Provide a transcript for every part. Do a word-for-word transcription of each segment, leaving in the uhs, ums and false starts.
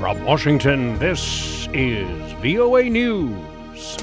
From Washington, this is V O A News.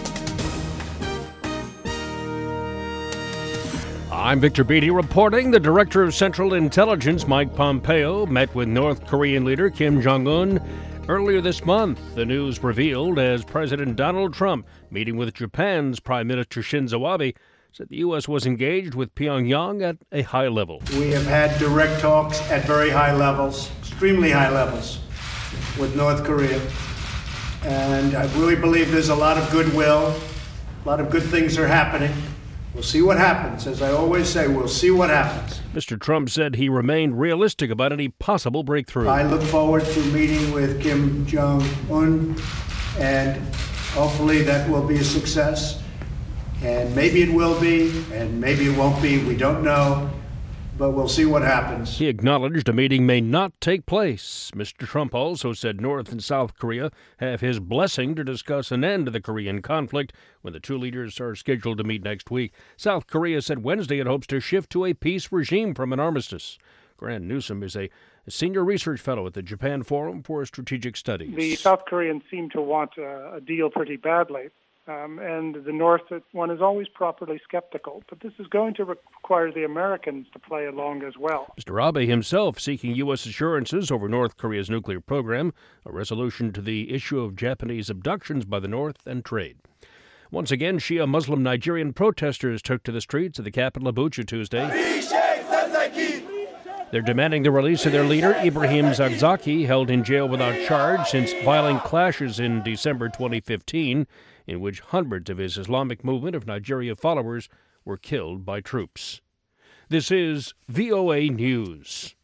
I'm Victor Beatty reporting. The Director of Central Intelligence, Mike Pompeo, met with North Korean leader Kim Jong-un earlier this month. The news revealed as President Donald Trump, meeting with Japan's Prime Minister Shinzo Abe, said the U S was engaged with Pyongyang at a high level. We have had direct talks at very high levels, extremely high levels, with North Korea. And I really believe there's a lot of goodwill, a lot of good things are happening. We'll see what happens. As I always say, we'll see what happens. Mister Trump said he remained realistic about any possible breakthrough. I look forward to meeting with Kim Jong-un, and hopefully that will be a success. And maybe it will be, and maybe it won't be. We don't know, but we'll see what happens. He acknowledged a meeting may not take place. Mister Trump also said North and South Korea have his blessing to discuss an end to the Korean conflict when the two leaders are scheduled to meet next week. South Korea said Wednesday it hopes to shift to a peace regime from an armistice. Grant Newsom is a senior research fellow at the Japan Forum for Strategic Studies. The South Koreans seem to want a, a deal pretty badly. Um, and the North, one is always properly skeptical. But this is going to require the Americans to play along as well. Mister Abe himself seeking U S assurances over North Korea's nuclear program, a resolution to the issue of Japanese abductions by the North, and trade. Once again, Shia Muslim Nigerian protesters took to the streets of the capital Abuja Tuesday. They're demanding the release of their leader, Ibrahim Zakzaki, held in jail without charge since violent clashes in December twenty fifteen, in which hundreds of his Islamic Movement of Nigeria followers were killed by troops. This is V O A News.